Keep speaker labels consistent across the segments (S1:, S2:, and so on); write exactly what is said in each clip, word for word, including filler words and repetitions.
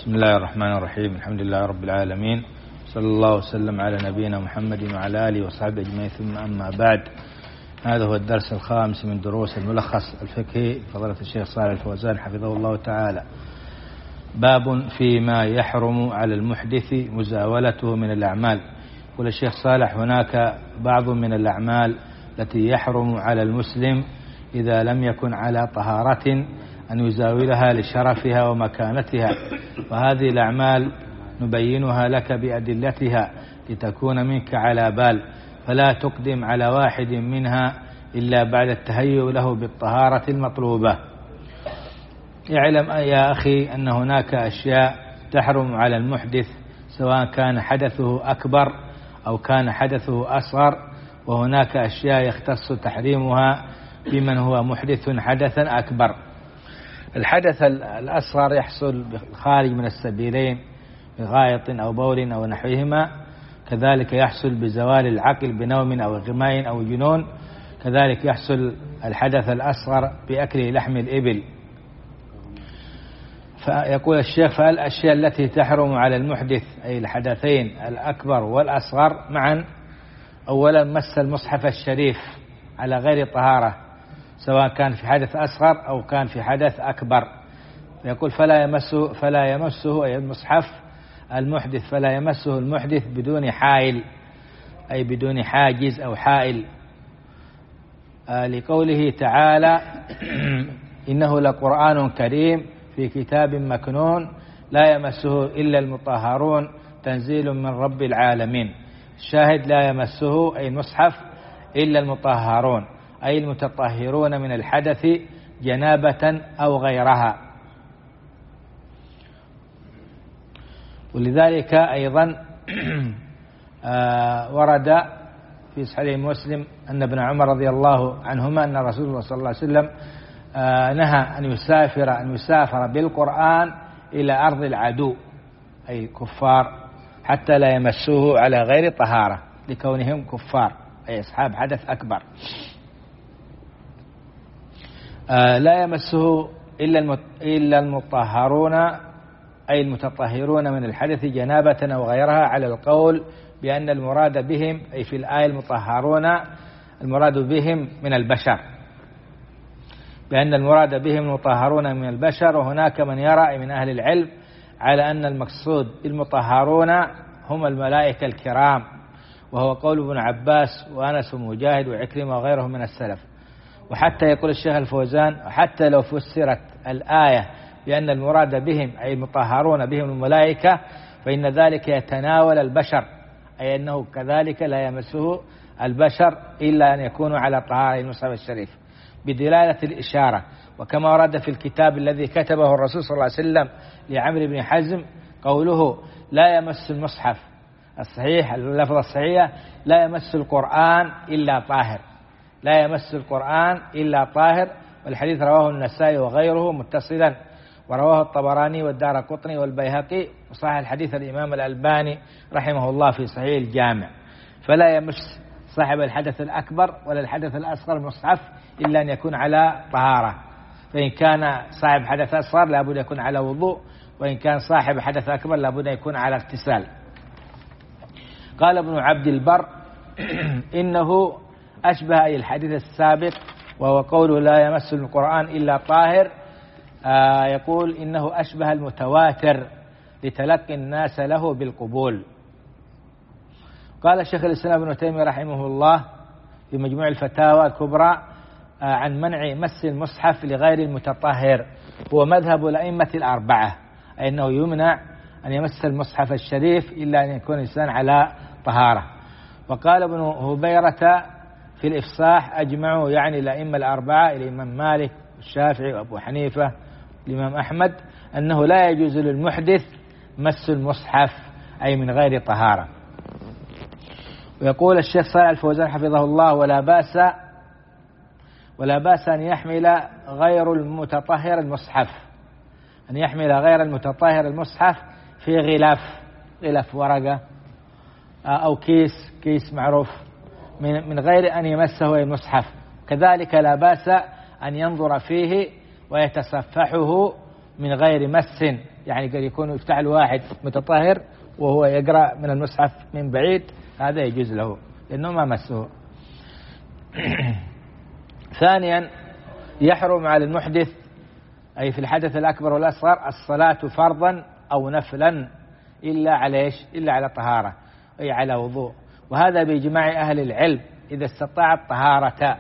S1: بسم الله الرحمن الرحيم. الحمد لله رب العالمين، صلى الله وسلم على نبينا محمد وعلى آله وصحبه أجمعين، ثم أما بعد. هذا هو الدرس الخامس من دروس الملخص الفقهي فضيلة الشيخ صالح الفوزان حفظه الله تعالى. باب فيما يحرم على المحدث مزاولته من الأعمال. يقول الشيخ صالح: هناك بعض من الأعمال التي يحرم على المسلم إذا لم يكن على طهارة أن يزاولها لشرفها ومكانتها، وهذه الأعمال نبينها لك بأدلتها لتكون منك على بال، فلا تقدم على واحد منها إلا بعد التهيؤ له بالطهارة المطلوبة. اعلم يا أخي أن هناك أشياء تحرم على المحدث سواء كان حدثه أكبر أو كان حدثه أصغر، وهناك أشياء يختص تحريمها بمن هو محدث حدثا أكبر. الحدث الأصغر يحصل خارج من السبيلين بغائط أو بول أو نحوهما، كذلك يحصل بزوال العقل بنوم أو إغماء أو جنون، كذلك يحصل الحدث الأصغر بأكل لحم الإبل. فيقول الشيخ: فالأشياء التي تحرم على المحدث أي الحدثين الأكبر والأصغر معا: أولا مس المصحف الشريف على غير طهارة سواء كان في حدث أصغر أو كان في حدث أكبر. يقول: فلا يمسه فلا يمسه أي المصحف المحدث فلا يمسه المحدث بدون حائل، أي بدون حاجز أو حائل، آه لقوله تعالى: إنه لقرآن كريم في كتاب مكنون لا يمسه إلا المطهرون تنزيل من رب العالمين. الشاهد: لا يمسه أي المصحف إلا المطهرون، أي المتطهرون من الحدث جنابة أو غيرها. ولذلك أيضا ورد في صحيح مسلم أن ابن عمر رضي الله عنهما أن رسول الله صلى الله عليه وسلم نهى أن يسافر أن يسافر بالقرآن إلى أرض العدو أي كفار حتى لا يمسوه على غير طهارة لكونهم كفار أي أصحاب حدث أكبر. لا يمسه إلا المطهرون أي المتطهرون من الحدث جنابة أو غيرها، على القول بأن المراد بهم أي في الآية المطهرون المراد بهم من البشر، بأن المراد بهم المطهرون من البشر. وهناك من يرى من أهل العلم على أن المقصود بالمطهرون هم الملائكة الكرام، وهو قول ابن عباس وأنس ومجاهد وعكرمة وغيرهم من السلف. وحتى يقول الشيخ الفوزان: حتى لو فسرت الآية بأن المراد بهم أي المطهرون بهم الملائكة فإن ذلك يتناول البشر، أي أنه كذلك لا يمسه البشر إلا أن يكونوا على طهارة المصحف الشريف بدلالة الإشارة. وكما ورد في الكتاب الذي كتبه الرسول صلى الله عليه وسلم لعمرو بن حزم قوله: لا يمس المصحف الصحيح، اللفظ الصحيح: لا يمس القرآن إلا طاهر، لا يمس القرآن إلا طاهر. والحديث رواه النسائي وغيره متصلا، ورواه الطبراني والدارقطني والبيهقي، وصحح الحديث الإمام الألباني رحمه الله في صحيح الجامع. فلا يمس صاحب الحدث الأكبر ولا الحدث الأصغر المصحف إلا أن يكون على طهارة، فإن كان صاحب حدث أصغر لابد يكون على وضوء، وإن كان صاحب حدث أكبر لابد يكون على اغتسال. قال ابن عبد البر: إنه أشبه أي الحديث السابق وهو قوله لا يمس القرآن إلا طاهر، آه يقول إنه أشبه المتواتر لتلقي الناس له بالقبول. قال الشيخ الإسلام ابن تيمية رحمه الله في مجموع الفتاوى الكبرى آه عن منع مس المصحف لغير المتطهر هو مذهب الأئمة الأربعة، أي أنه يمنع أن يمس المصحف الشريف إلا أن يكون الإنسان على طهارة. وقال ابن هبيرة في الإفصاح: أجمعوا يعني الأئمة الأربعة الإمام مالك والشافعي وأبو حنيفة الإمام أحمد أنه لا يجوز للمحدث مس المصحف أي من غير طهارة. ويقول الشيخ صالح الفوزان حفظه الله: ولا بأس ولا بأس أن يحمل غير المتطهر المصحف أن يحمل غير المتطهر المصحف في غلاف غلاف ورقة أو كيس كيس معروف من من غير أن يمسه المصحف. كذلك لا بأس أن ينظر فيه ويتصفحه من غير مس، يعني قد يكون يفتح الواحد متطهر وهو يقرأ من المصحف من بعيد، هذا يجوز له لأنه ما مسه. ثانيا يحرم على المحدث أي في الحدث الأكبر والأصغر الصلاة فرضا أو نفلا إلا على إيش؟ إلا على طهارة أي على وضوء، وهذا بإجماع أهل العلم إذا استطاع الطهارة.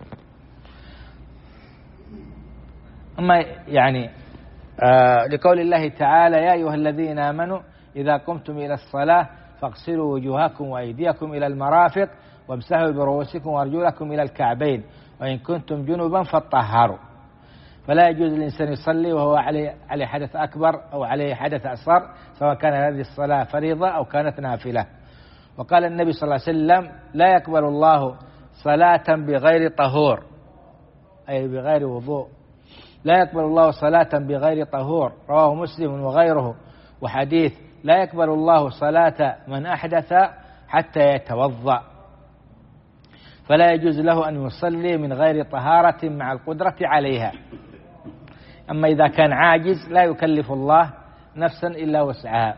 S1: أما يعني آه لقول الله تعالى يا أيها الذين آمنوا إذا قمتم إلى الصلاة فاغسلوا وجوهكم وأيديكم إلى المرافق وامسحوا برؤوسكم وأرجلكم إلى الكعبين وإن كنتم جنبا فطهروا. فلا يجوز للإنسان يصلي وهو عليه عليه حدث أكبر أو عليه حدث أصغر، سواء كان هذه الصلاة فريضة أو كانت نافلة. وقال النبي صلى الله عليه وسلم لا يقبل الله صلاة بغير طهور أي بغير وضوء، لا يقبل الله صلاة بغير طهور، رواه مسلم وغيره. وحديث لا يقبل الله صلاة من أحدث حتى يتوضأ، فلا يجوز له أن يصلي من غير طهارة مع القدرة عليها. أما إذا كان عاجز لا يكلف الله نفسا إلا وسعها،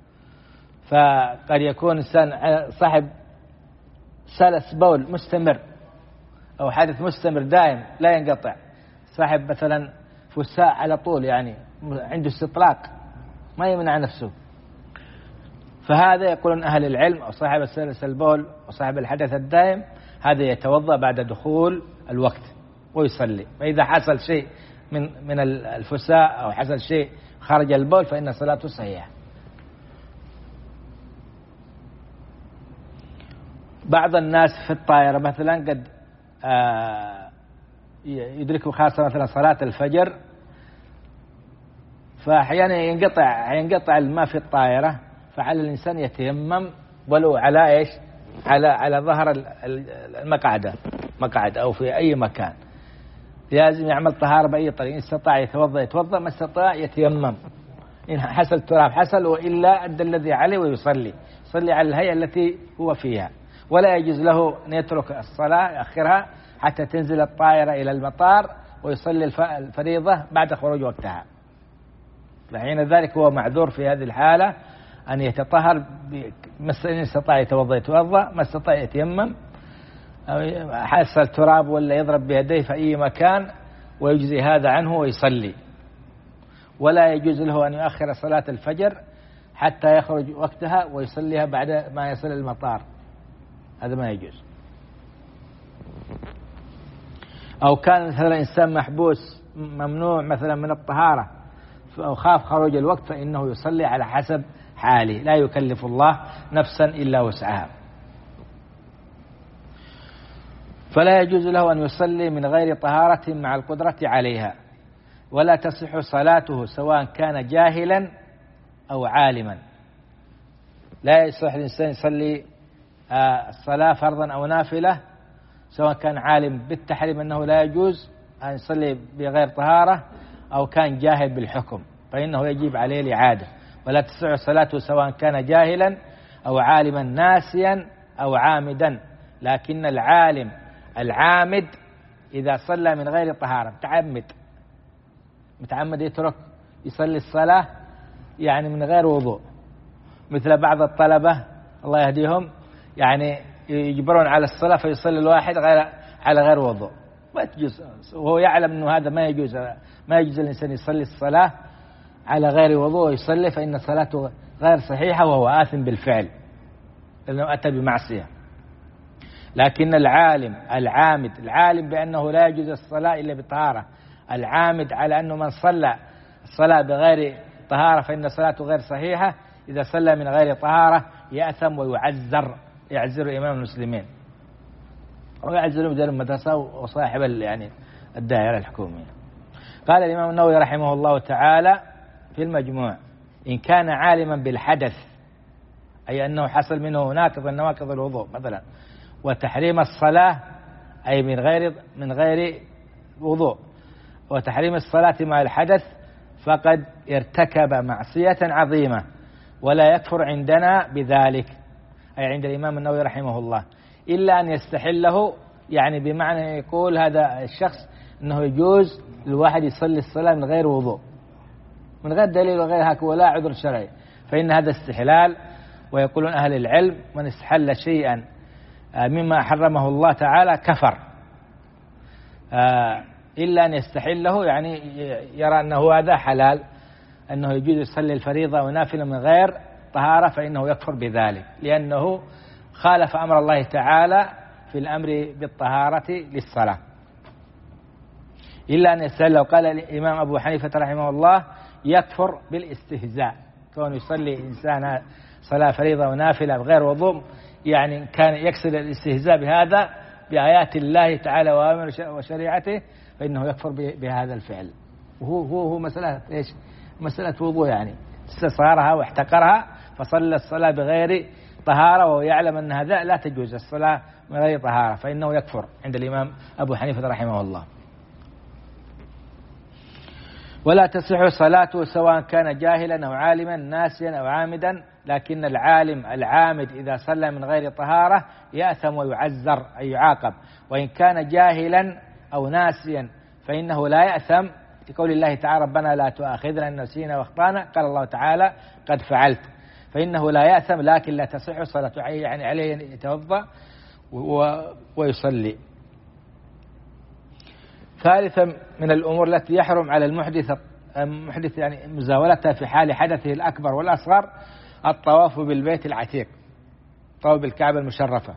S1: فقد يكون إنسان صاحب سلس بول مستمر أو حدث مستمر دائم لا ينقطع، صاحب مثلا فساء على طول يعني عنده استطلاق ما يمنع نفسه، فهذا يقولون أهل العلم أو صاحب السلس البول وصاحب الحدث الدائم هذا يتوضأ بعد دخول الوقت ويصلي. فإذا حصل شيء من من الفساء أو حصل شيء خارج البول فإن صلاته صحيحة. بعض الناس في الطائرة مثلا قد يدركوا خاصة مثلا صلاة الفجر، فأحيانا ينقطع ينقطع الماء في الطائرة، فعلى الإنسان يتيمم ولو على إيش على على ظهر المقعدة مقعد أو في أي مكان، لازم يعمل طهارة بأي طريقة، إن استطاع يتوضأ يتوضأ، ما استطاع يتيمم، إن حصل تراب حصل، وإلا أدى الذي عليه ويصلي يصلي على الهيئة التي هو فيها. ولا يجوز له أن يترك الصلاة يأخرها حتى تنزل الطائرة إلى المطار ويصلي الفريضة بعد خروج وقتها، فحين ذلك هو معذور في هذه الحالة أن يتطهر، إن استطاع يتوضأ يتوضأ، ما استطاع يتيمم، حصل تراب ولا يضرب بيديه في أي مكان ويجزي هذا عنه ويصلي. ولا يجوز له أن يؤخر صلاة الفجر حتى يخرج وقتها ويصليها بعد ما يصل المطار، هذا ما يجوز. أو كان مثلا إنسان محبوس ممنوع مثلا من الطهارة أو خاف خروج الوقت فإنه يصلي على حسب حاله، لا يكلف الله نفسا إلا وسعها. فلا يجوز له أن يصلي من غير طهارة مع القدرة عليها، ولا تصح صلاته سواء كان جاهلا أو عالما. لا يصح الإنسان يصلي الصلاة فرضا أو نافلة سواء كان عالم بالتحريم أنه لا يجوز أن يصلي بغير طهارة أو كان جاهل بالحكم، فإنه يجب عليه الإعادة. ولا تصح صلاته سواء كان جاهلا أو عالما ناسيا أو عامدا، لكن العالم العامد إذا صلى من غير طهارة متعمد متعمد يترك يصلي الصلاة يعني من غير وضوء، مثل بعض الطلبة الله يهديهم يعني يجبرون على الصلاة فيصلي الواحد غير على غير وضوء، ما تجوز، وهو يعلم أنه هذا ما يجوز، ما يجوز الإنسان يصلي الصلاة على غير وضوء يصلي، فإن صلاته غير صحيحة وهو آثم بالفعل لأنه أتى بمعصية. لكن العالم العامد العالم بأنه لا يجوز الصلاة إلا بطهارة، العامد على أنه من صلى الصلاة بغير طهارة فإن صلاته غير صحيحة، إذا صلى من غير طهارة يأثم ويعذر، يعذر إمام المسلمين ويعذر مدير المدرسة وصاحب يعني الدائرة الحكومية. قال الإمام النووي رحمه الله تعالى في المجموع: إن كان عالما بالحدث أي أنه حصل منه ناقض من نواقض الوضوء مثلا، وتحريم الصلاة أي من غير من غير وضوء، وتحريم الصلاة مع الحدث، فقد ارتكب معصية عظيمة ولا يكفر عندنا بذلك، أي عند الإمام النووي رحمه الله، إلا أن يستحله، يعني بمعنى يقول هذا الشخص أنه يجوز الواحد يصلي الصلاة من غير وضوء، من غير دليل وغير هك ولا عذر شرعي، فإن هذا استحلال. ويقولون أهل العلم من استحل شيئا مما حرمه الله تعالى كفر، إلا أن يستحله يعني يرى أنه هذا حلال، أنه يجوز يصلي الفريضة ونافلة من غير طهارة، فإنه يكفر بذلك، لأنه خالف أمر الله تعالى في الأمر بالطهارة للصلاة. إلا أن يستحل. لو قال الإمام أبو حنيفة رحمه الله يكفر بالاستهزاء، كون يصلي إنسان صلاة فريضة ونافلة بغير وضوء، يعني كان يقصد الاستهزاء بهذا بآيات الله تعالى وأمر وشريعته، فإنه يكفر بهذا الفعل. وهو هو هو مسألة إيش؟ مسألة وضوء، يعني استصغرها واحتقرها فصلى الصلاة بغير طهارة، وهو يعلم أن هذا لا تجوز الصلاة من غير طهارة، فإنه يكفر عند الإمام أبو حنيفة رحمه الله. ولا تصح صلاته سواء كان جاهلا أو عالما ناسيا أو عامدا، لكن العالم العامد إذا صلى من غير طهارة يأثم ويعزر أي يعاقب، وإن كان جاهلا أو ناسيا فإنه لا يأثم، لقول الله تعالى ربنا لا تؤاخذنا إن نسينا واخطأنا، قال الله تعالى قد فعلت، فإنه لا يأثم، لكن لا تصح صلاته، يعني عليه أن يتوضأ ويصلي. ثالثا من الأمور التي يحرم على المحدث المحدث يعني مزاولتها في حال حدثه الأكبر والأصغر الطواف بالبيت العتيق، طواف بالكعبة المشرفة،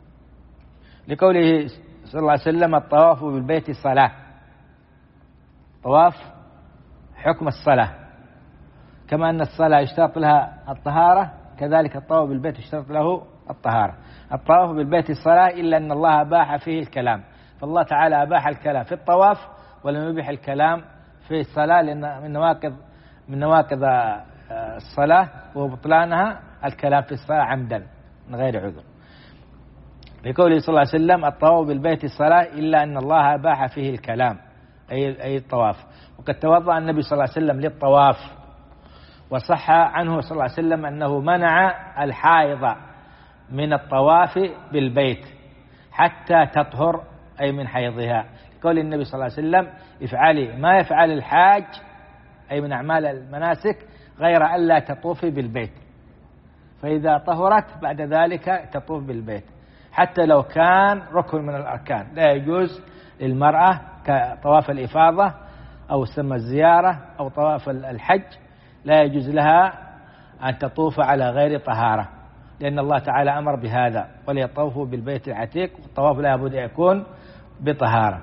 S1: لقوله صلى الله عليه وسلم الطواف بالبيت الصلاة، طواف حكم الصلاة، كما أن الصلاة يشترط لها الطهارة كذلك الطواف بالبيت يشترط له الطهارة. الطواف بالبيت الصلاة إلا أن الله أباح فيه الكلام، فالله تعالى أباح الكلام في الطواف ولم يبح الكلام في الصلاة، لأن من نواقض من نواقض الصلاة وبطلانها الكلام في الصلاة عمدا من غير عذر، لقوله صلى الله عليه وسلم الطواف بالبيت الصلاة إلا أن الله أباح فيه الكلام أي أي الطواف. وقد توضأ النبي صلى الله عليه وسلم للطواف، وصح عنه صلى الله عليه وسلم أنه منع الحائض من الطواف بالبيت حتى تطهر أي من حيضها، قول النبي صلى الله عليه وسلم افعلي ما يفعل الحاج أي من أعمال المناسك غير ألا تطوفي بالبيت، فإذا طهرت بعد ذلك تطوف بالبيت، حتى لو كان ركن من الأركان لا يجوز للمرأة كطواف الإفاضة أو سمى الزيارة أو طواف الحج، لا يجوز لها أن تطوف على غير طهارة، لأن الله تعالى أمر بهذا وليطوفوا بالبيت العتيق، والطواف لا بد أن بطهارة.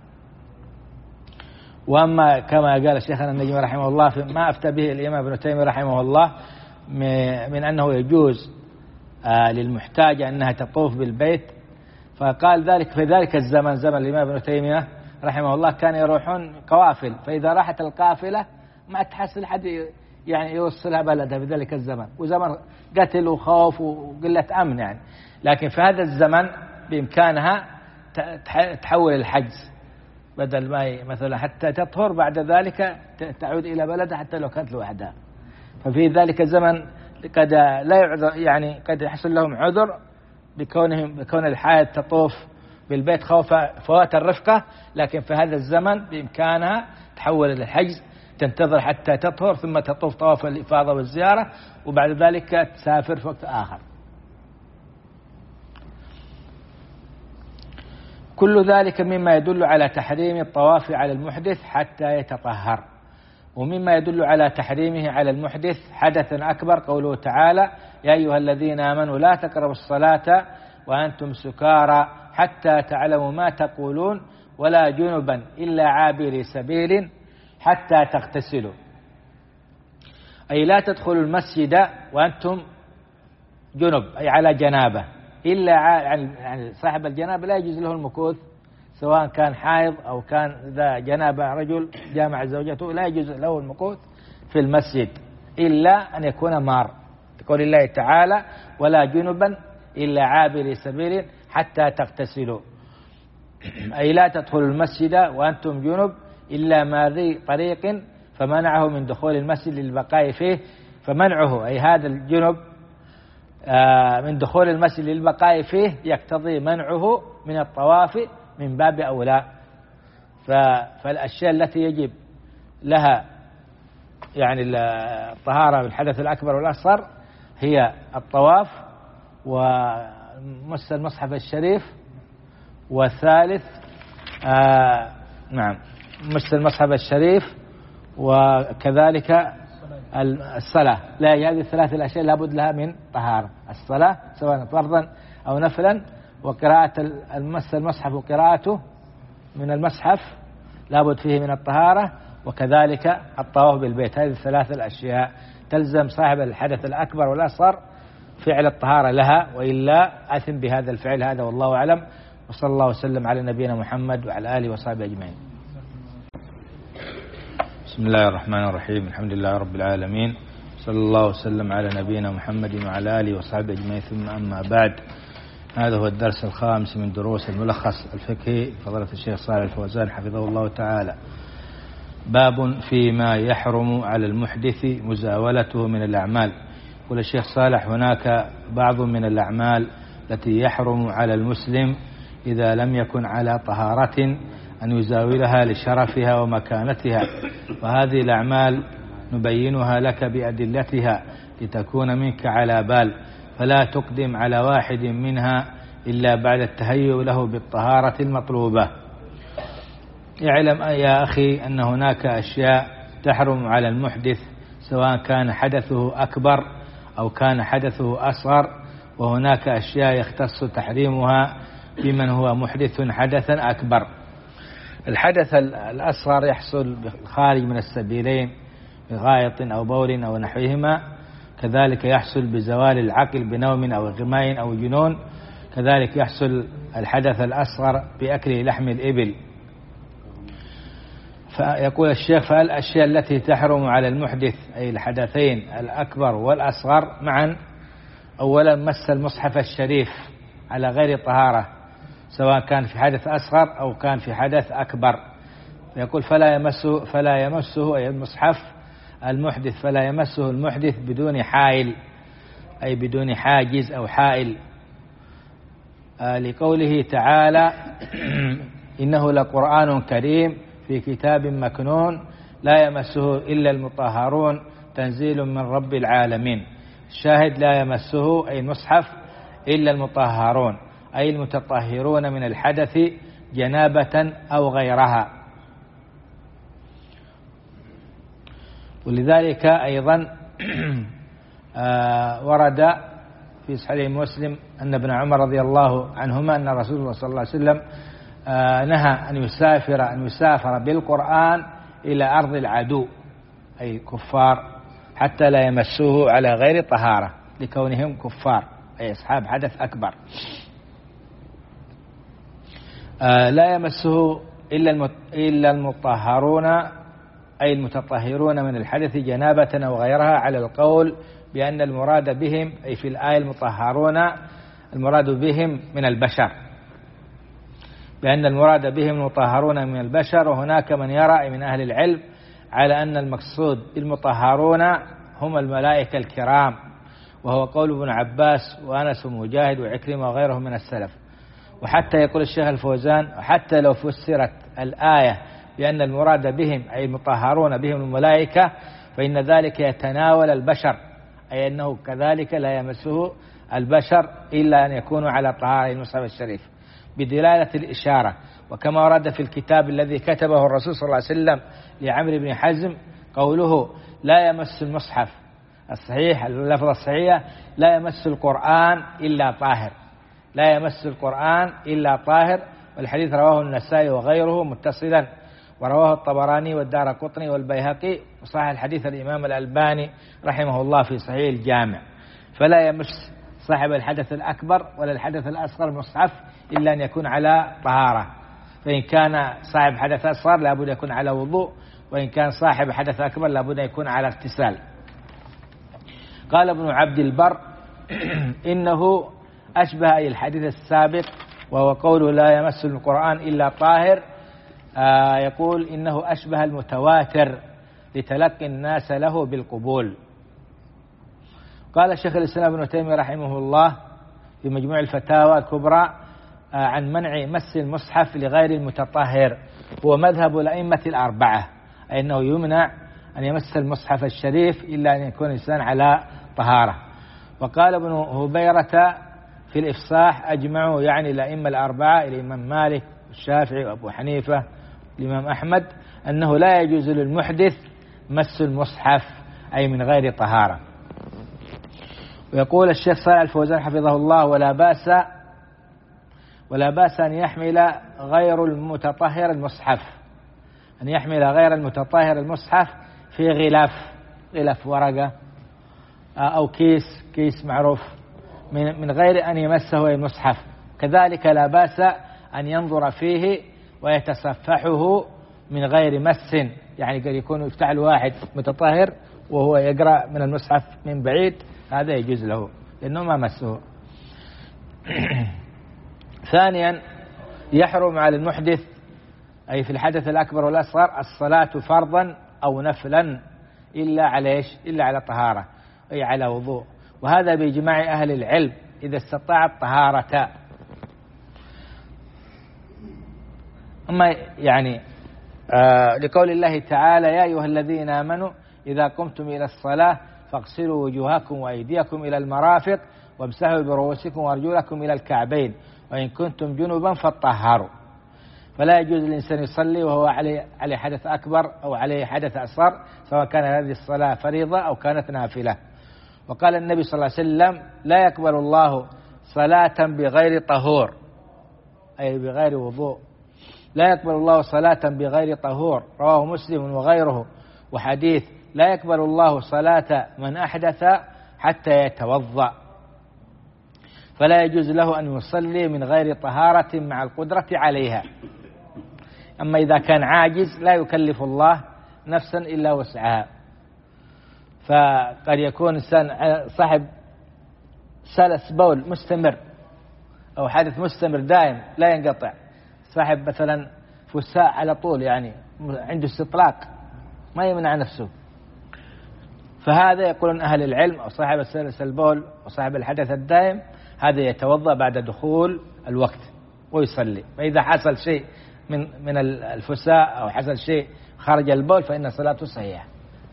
S1: وأما كما قال شيخنا النجم رحمه الله ما أفتى به الإمام ابن تيمية رحمه الله من أنه يجوز للمحتاجة أنها تطوف بالبيت، فقال ذلك في ذلك الزمن زمن الإمام ابن تيمية رحمه الله كان يروحون قوافل، فإذا راحت القافلة ما تحصل حد يعني يوصلها بلدها في ذلك الزمن، وزمن قتل وخوف وقلة أمن يعني، لكن في هذا الزمن بإمكانها تحول الحجز بدل ما مثلا حتى تطهر بعد ذلك تعود إلى بلدها حتى لو كانت لوحدها، ففي ذلك الزمن قد لا يعذر يعني قد يحصل لهم عذر بكونهم بكون الحائض تطوف بالبيت خوف فوات الرفقة، لكن في هذا الزمن بإمكانها تحول إلى الحجز، تنتظر حتى تطهر ثم تطوف طواف الإفاضة والزيارة، وبعد ذلك تسافر في وقت آخر. كل ذلك مما يدل على تحريم الطواف على المحدث حتى يتطهر. ومما يدل على تحريمه على المحدث حدثا أكبر قوله تعالى يا أيها الذين آمنوا لا تقربوا الصلاة وأنتم سكارى حتى تعلموا ما تقولون ولا جنبا إلا عابري سبيل حتى تغتسلوا، أي لا تدخلوا المسجد وأنتم جنب أي على جنابة، إلا يعني صاحب الجنابة لا يجوز له المكوث سواء كان حائض أو كان ذا جنابة رجل جامع زوجته لا يجوز له المكوث في المسجد إلا أن يكون مار، يقول الله تعالى ولا جنبا إلا عابري سبيل حتى تغتسلوا، أي لا تدخلوا المسجد وأنتم جنب إلا ماذي طريق فمنعه من دخول المسجد للبقاء فيه، فمنعه أي هذا الجنب من دخول المسجد للبقاء فيه يقتضي منعه من الطواف من باب أولى. فالأشياء التي يجب لها يعني الطهارة بالحدث الأكبر والأصغر هي الطواف ومس المصحف الشريف، والثالث آه نعم مس المصحف الشريف، وكذلك الصلاة. لا، هذه الثلاث الأشياء لابد لها من طهارة: الصلاة سواء فرضا أو نفلا، وقراءة المس المصحف وقراءته من المصحف لابد فيه من الطهارة، وكذلك الطواف بالبيت. هذه الثلاث الأشياء تلزم صاحب الحدث الأكبر والأصغر فعل الطهارة لها، وإلا أثم بهذا الفعل. هذا والله أعلم، وصلى الله وسلم على نبينا محمد وعلى آله وصحبه أجمعين. بسم الله الرحمن الرحيم، الحمد لله رب العالمين، صلى الله وسلم على نبينا محمد وعلى آله وصحبه أجمعين، ثم أما بعد. هذا هو الدرس الخامس من دروس الملخص الفقهي فضيلة الشيخ صالح الفوزان حفظه الله تعالى. باب فيما يحرم على المحدث مزاولته من الأعمال. يقول الشيخ صالح: هناك بعض من الأعمال التي يحرم على المسلم إذا لم يكن على طهارة أن يزاولها لشرفها ومكانتها، وهذه الأعمال نبينها لك بأدلتها لتكون منك على بال، فلا تقدم على واحد منها إلا بعد التهيؤ له بالطهارة المطلوبة. اعلم يا أخي أن هناك أشياء تحرم على المحدث سواء كان حدثه أكبر أو كان حدثه أصغر، وهناك أشياء يختص تحريمها بمن هو محدث حدثا أكبر. الحدث الأصغر يحصل بالخارج من السبيلين بغائط أو بول أو نحوهما، كذلك يحصل بزوال العقل بنوم أو إغماء أو جنون، كذلك يحصل الحدث الأصغر بأكل لحم الإبل. فيقول الشيخ: فالأشياء التي تحرم على المحدث أي الحدثين الأكبر والأصغر معا: أولا مس المصحف الشريف على غير طهارة سواء كان في حدث أصغر أو كان في حدث أكبر. يقول: فلا يمسه فلا يمسه أي المصحف المحدث فلا يمسه المحدث بدون حائل، أي بدون حاجز أو حائل، آه لقوله تعالى: إنه لقرآن كريم في كتاب مكنون لا يمسه إلا المطهرون تنزيل من رب العالمين. الشاهد: لا يمسه أي المصحف إلا المطهرون، أي المتطهرون من الحدث جنابة أو غيرها. ولذلك أيضا ورد في صحيح مسلم أن ابن عمر رضي الله عنهما أن رسول الله صلى الله عليه وسلم نهى أن يسافر أن يسافر بالقرآن إلى أرض العدو أي كفار حتى لا يمسوه على غير طهارة لكونهم كفار أي أصحاب حدث أكبر. لا يمسه إلا المطهرون أي المتطهرون من الحدث جنابة أو غيرها، على القول بأن المراد بهم أي في الآية المطهرون المراد بهم من البشر، بأن المراد بهم المطهرون من البشر. وهناك من يرى من أهل العلم على أن المقصود بالمطهرون هم الملائكة الكرام، وهو قول ابن عباس وأنس ومجاهد وعكرمة وغيرهم من السلف. وحتى يقول الشيخ الفوزان: وحتى لو فسرت الآية بأن المراد بهم أي المطهرون بهم الملائكة فإن ذلك يتناول البشر، أي أنه كذلك لا يمسه البشر إلا أن يكونوا على طهارة المصحف الشريف بدلالة الإشارة. وكما ورد في الكتاب الذي كتبه الرسول صلى الله عليه وسلم لعمرو بن حزم قوله: لا يمس المصحف الصحيح، اللفظ الصحيح: لا يمس القرآن إلا طاهر، لا يمس القرآن إلا طاهر. والحديث رواه النسائي وغيره متصلا، ورواه الطبراني والدارقطني والبيهقي، وصحح الحديث الإمام الألباني رحمه الله في صحيح الجامع. فلا يمس صاحب الحدث الأكبر ولا الحدث الأصغر المصحف إلا أن يكون على طهارة، فإن كان صاحب حدث أصغر لابد يكون على وضوء، وإن كان صاحب حدث أكبر لابد يكون على اغتسال. قال ابن عبد البر: إنه أشبه أي الحديث السابق وهو قوله لا يمس القرآن إلا طاهر، آه يقول إنه أشبه المتواتر لتلقي الناس له بالقبول. قال الشيخ الإسلام ابن تيمية رحمه الله في مجموع الفتاوى الكبرى آه عن منع مس المصحف لغير المتطهر هو مذهب الأئمة الأربعة، أي أنه يمنع أن يمس المصحف الشريف إلا أن يكون الإنسان على طهارة. وقال ابن هبيرة في الإفصاح أجمعوا، يعني الأئمة الأربعة الإمام مالك والشافعي وأبو حنيفة الإمام أحمد، أنه لا يجوز للمحدث مس المصحف أي من غير طهارة. ويقول الشيخ صالح الفوزان حفظه الله: ولا بأس ولا بأس أن يحمل غير المتطهر المصحف، أن يحمل غير المتطهر المصحف في غلاف غلاف ورقة أو كيس كيس معروف من من غير أن يمسه المصحف. كذلك لا بأس أن ينظر فيه ويتصفحه من غير مس، يعني قد يكون يفتح الواحد متطهر وهو يقرأ من المصحف من بعيد، هذا يجوز له لأنه ما مسه. ثانيا يحرم على المحدث أي في الحدث الأكبر والأصغر الصلاة فرضا أو نفلا إلا على إيش؟ إلا على طهارة أي على وضوء، وهذا بإجماع أهل العلم إذا استطاع الطهارة. أما يعني آه لقول الله تعالى: يا أيها الذين آمنوا إذا قمتم إلى الصلاة فاغسلوا وجوهكم وأيديكم إلى المرافق وامسحوا برؤوسكم وأرجلكم إلى الكعبين وإن كنتم جنبا فطهروا. فلا يجوز للإنسان يصلي وهو عليه عليه حدث أكبر أو عليه حدث أصغر، سواء كان هذه الصلاة فريضة أو كانت نافلة. وقال النبي صلى الله عليه وسلم: لا يقبل الله صلاة بغير طهور، أي بغير وضوء، لا يقبل الله صلاة بغير طهور، رواه مسلم وغيره. وحديث: لا يقبل الله صلاة من أحدث حتى يتوضأ. فلا يجوز له أن يصلي من غير طهارة مع القدرة عليها. أما إذا كان عاجز لا يكلف الله نفسا إلا وسعها، فقد يكون إنسان صاحب سلس بول مستمر أو حدث مستمر دائم لا ينقطع، صاحب مثلا فساء على طول، يعني عنده استطلاق ما يمنع نفسه، فهذا يقولون أهل العلم أو صاحب السلس البول وصاحب الحدث الدائم هذا يتوضأ بعد دخول الوقت ويصلي. فإذا حصل شيء من من الفساء أو حصل شيء خارج البول فإن صلاته صحيحة.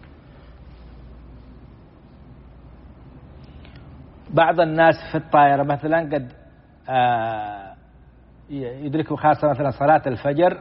S1: بعض الناس في الطائرة مثلا قد يدركوا خاصة مثلا صلاة الفجر،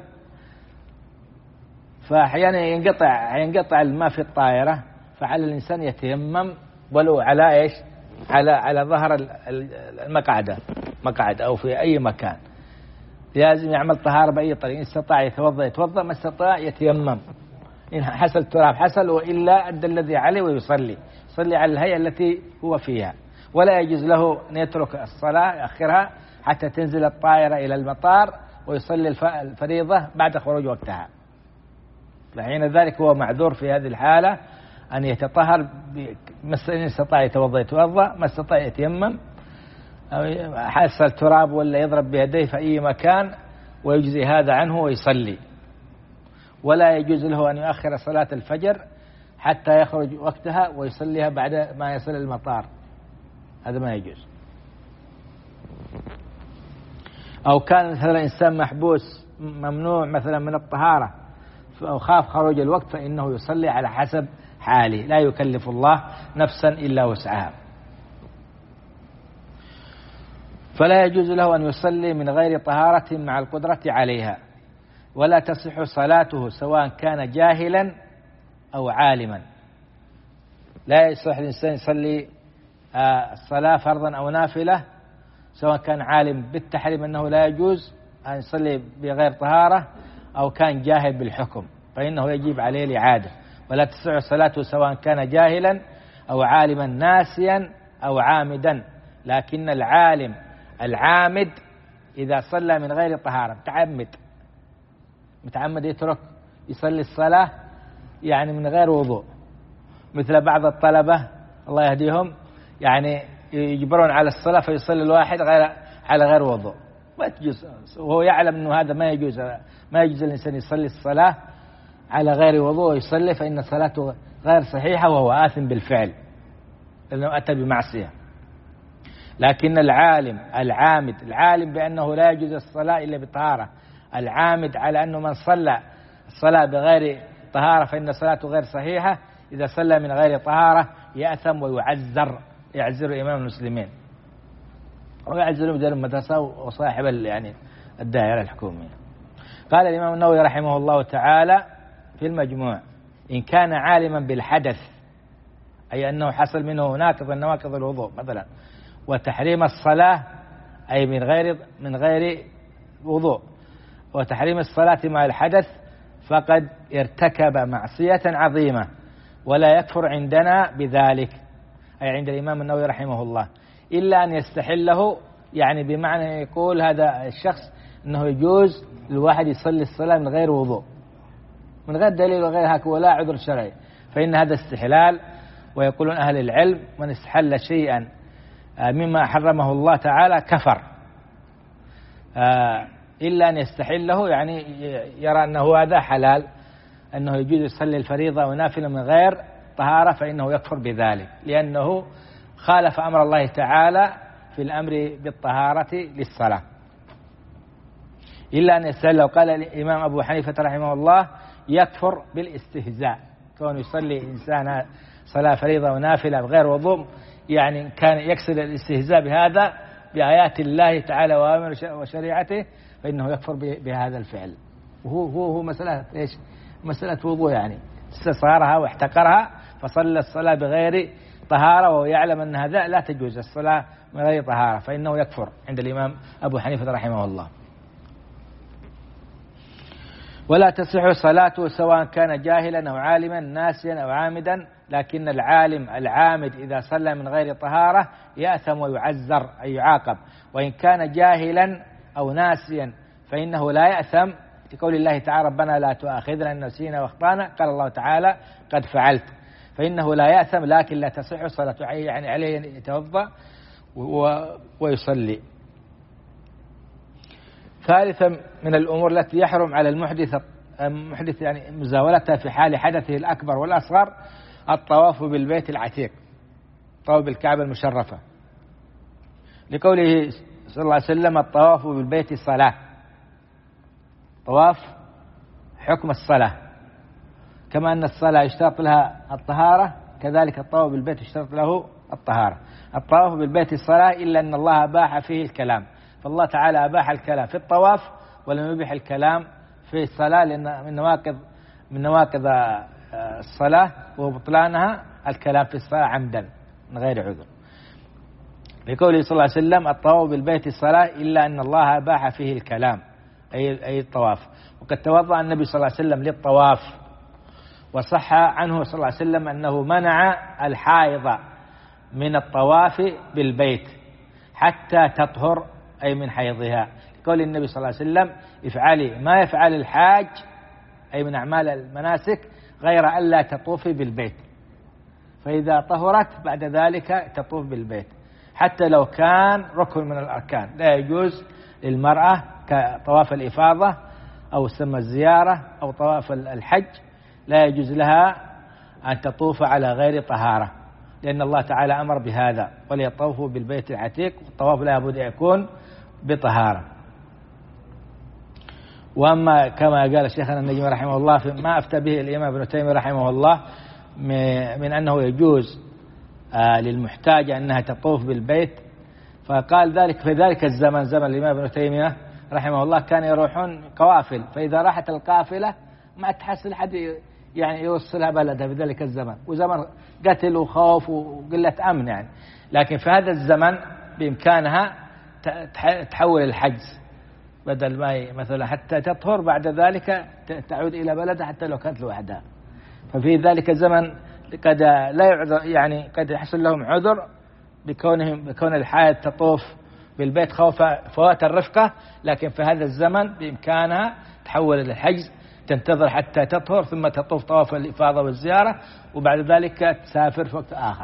S1: فأحيانا ينقطع ينقطع الماء في الطائرة، فعلى الإنسان يتيمم ولو على إيش؟ على على ظهر المقعدة مقعد أو في أي مكان، لازم يعمل طهارة بأي طريقة. إن استطاع يتوضأ يتوضأ، ما استطاع يتيمم، إن حصل تراب حصل، وإلا أدى الذي عليه ويصلي يصلي على الهيئة التي هو فيها. ولا يجوز له أن يترك الصلاة يأخرها حتى تنزل الطائرة إلى المطار ويصلي الفريضة بعد خروج وقتها، فحين ذلك هو معذور في هذه الحالة أن يتطهر، إن استطاع يتوضأ يتوضأ، ما استطاع يتيمم، حصل تراب ولا يضرب بيديه في أي مكان ويجزي هذا عنه ويصلي. ولا يجوز له أن يؤخر صلاة الفجر حتى يخرج وقتها ويصليها بعد ما يصل المطار، هذا ما يجوز. أو كان مثلا إنسان محبوس ممنوع مثلا من الطهارة أو خاف خروج الوقت فإنه يصلي على حسب حاله، لا يكلف الله نفسا إلا وسعها. فلا يجوز له أن يصلي من غير طهارة مع القدرة عليها، ولا تصح صلاته سواء كان جاهلا أو عالما. لا يصح الإنسان يصلي الصلاة فرضا أو نافلة سواء كان عالم بالتحريم أنه لا يجوز أن يصلي بغير طهارة أو كان جاهل بالحكم، فإنه يجب عليه الإعادة. ولا تصح صلاته سواء كان جاهلا أو عالما ناسيا أو عامدا. لكن العالم العامد إذا صلى من غير طهارة متعمد متعمد يترك يصلي الصلاة يعني من غير وضوء، مثل بعض الطلبة الله يهديهم يعني يجبرون على الصلاة فيصلي الواحد غير على غير وضوء، ما تجوز، وهو يعلم أنه هذا ما يجوز ما يجوز الإنسان يصلي الصلاة على غير وضوء ويصلي، فإن صلاته غير صحيحة وهو آثم بالفعل لأنه أتى بمعصية. لكن العالم العامد العالم بأنه لا يجوز الصلاة إلا بطهارة، العامد على أنه من صلى الصلاة بغير طهارة فإن صلاته غير صحيحة، إذا صلى من غير طهارة يأثم ويعذر، يعذر إمام المسلمين ويعذر مدير المدرسة وصاحب يعني الدائرة الحكومية. قال الإمام النووي رحمه الله تعالى في المجموع: إن كان عالما بالحدث، أي أنه حصل منه ناقض من نواقض الوضوء مثلا، وتحريم الصلاة أي من غير من غير وضوء، وتحريم الصلاة مع الحدث، فقد ارتكب معصية عظيمة ولا يكفر عندنا بذلك، أي عند الإمام النووي رحمه الله، إلا أن يستحله، يعني بمعنى يقول هذا الشخص أنه يجوز الواحد يصلي الصلاة من غير وضوء، من غير دليل وغير هك ولا عذر شرعي، فإن هذا استحلال. ويقولون أهل العلم: من استحل شيئا مما حرمه الله تعالى كفر، إلا أن يستحله، يعني يرى أنه هذا حلال، أنه يجوز يصلي الفريضة ونافلة من غير طهارة، فإنه يكفر بذلك، لأنه خالف أمر الله تعالى في الأمر بالطهارة للصلاة. إلا أن يستحله. قال الإمام أبو حنيفة رحمه الله: يكفر بالاستهزاء، كون يصلي إنسان صلاة فريضة ونافلة بغير وضوء، يعني كان يقصد الاستهزاء بهذا بآيات الله تعالى وأمر وشريعته، فإنه يكفر بهذا الفعل. وهو هو هو مسألة إيش؟ مسألة وضوء، يعني استصغرها واحتقرها، فصلى الصلاة بغير طهارة وهو يعلم أن هذا لا تجوز الصلاة من غير طهارة، فإنه يكفر عند الإمام أبو حنيفة رحمه الله. ولا تصح صلاته سواء كان جاهلا أو عالما، ناسيا أو عامدا، لكن العالم العامد إذا صلى من غير طهارة يأثم ويعذر، أي يعاقب. وإن كان جاهلا أو ناسيا فإنه لا يأثم، لقول الله تعالى: ربنا لا تؤاخذنا إن نسينا واخطأنا، قال الله تعالى: قد فعلت، فإنه لا يأثم، لكن لا تصح صلاته، يعني عليه أن يتوضأ ويصلي. ثالثا من الأمور التي يحرم على المحدث المحدث يعني مزاولتها في حال حدثه الأكبر والأصغر: الطواف بالبيت العتيق، طواف بالكعبة المشرفة، لقوله صلى الله عليه وسلم: الطواف بالبيت صلاة. طواف حكم الصلاة، كما أن الصلاة يشترط لها الطهارة، كذلك الطواف بالبيت يشترط له الطهارة. الطواف بالبيت الصلاة، إلا أن الله أباح فيه الكلام، فالله تعالى أباح الكلام في الطواف ولم يبيح الكلام في الصلاة، لأن من نواقض من نواقض الصلاة وبطلانها الكلام في الصلاة عمدا من غير عذر، لقوله صلى الله عليه وسلم: الطواف بالبيت الصلاة، إلا أن الله أباح فيه الكلام، أي أي الطواف. وقد توضأ النبي صلى الله عليه وسلم للطواف، وصح عنه صلى الله عليه وسلم أنه منع الحائض من الطواف بالبيت حتى تطهر، أي من حيضها، قول النبي صلى الله عليه وسلم: افعلي ما يفعل الحاج، أي من أعمال المناسك، غير ألا تطوفي بالبيت، فإذا طهرت بعد ذلك تطوف بالبيت، حتى لو كان ركن من الأركان. لا يجوز للمرأة كطواف الإفاضة أو سمى الزيارة أو طواف الحج، لا يجوز لها أن تطوف على غير طهارة، لأن الله تعالى أمر بهذا: وليطوفوا بالبيت العتيق، والطواف لا بد أن بطهارة. وأما كما قال شيخنا النجم رحمه الله ما أفتى به الإمام ابن تيمية رحمه الله من أنه يجوز للمحتاجة أنها تطوف بالبيت، فقال ذلك في ذلك الزمن، زمن الإمام ابن تيمية رحمه الله، كان يروحون قوافل، فإذا راحت القافلة ما تحصل حد يعني يوصلها بلدها في ذلك الزمن، وزمن قتل وخوف وقلة أمن يعني. لكن في هذا الزمن بإمكانها تحول الحجز، بدل ما مثلا حتى تطهر بعد ذلك تعود إلى بلدها حتى لو كانت لوحدها. ففي ذلك الزمن قد لا يعذر، يعني قد يحصل لهم عذر بكونهم بكون الحائض تطوف بالبيت خوف فوات الرفقة، لكن في هذا الزمن بإمكانها تحول الحجز، تنتظر حتى تطهر ثم تطوف طواف الإفاضة والزيارة، وبعد ذلك تسافر في وقت آخر.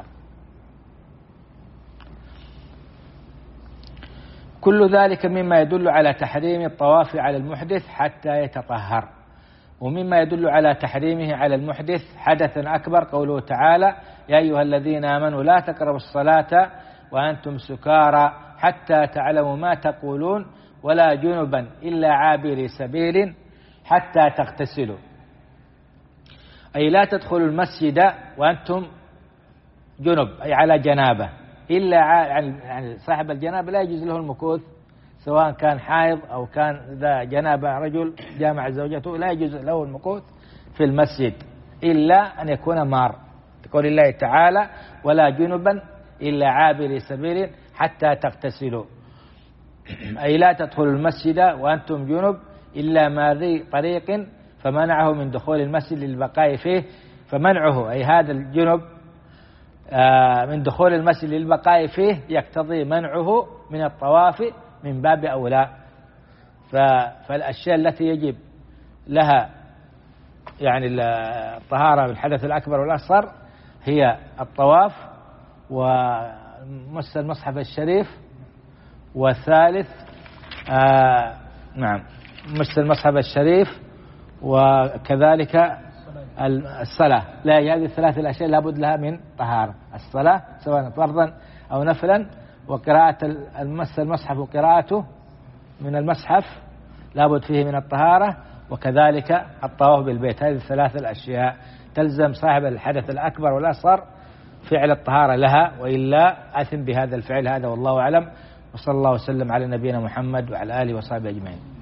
S1: كل ذلك مما يدل على تحريم الطواف على المحدث حتى يتطهر. ومما يدل على تحريمه على المحدث حدث أكبر قوله تعالى: يا أيها الذين آمنوا لا تقربوا الصلاة وأنتم سكارى حتى تعلموا ما تقولون ولا جنبا إلا عابري سبيل حتى تغتسلوا. أي لا تدخلوا المسجد وأنتم جنب، أي على جنابة، إلا يعني صاحب الجنابة لا يجوز له المكوث، سواء كان حائض أو كان ذا جنابة رجل جامع زوجته لا يجوز له المكوث في المسجد إلا أن يكون مار، تقول الله تعالى ولا جنبا إلا عابر سبيل حتى تغتسلوا، أي لا تدخلوا المسجد وأنتم جنب إلا ماذي طريق فمنعه من دخول المسجد للبقاء فيه، فمنعه أي هذا الجنب من دخول المسجد للبقاء فيه يقتضي منعه من الطواف من باب أولى. فالأشياء التي يجب لها يعني الطهارة بالحدث الأكبر والأصغر هي الطواف ومس المصحف الشريف، والثالث آه نعم مس المصحف الشريف، وكذلك الصلاة. لا، هذه الثلاث الأشياء لابد لها من طهارة، الصلاة سواء فرضا أو نفلا، وقراءة المس المصحف وقراءته من المصحف لابد فيه من الطهارة، وكذلك الطواف بالبيت. هذه الثلاث الأشياء تلزم صاحب الحدث الأكبر والأصغر فعل الطهارة لها، وإلا أثم بهذا الفعل. هذا والله أعلم، وصلى الله وسلم على نبينا محمد وعلى آله وصحبه أجمعين.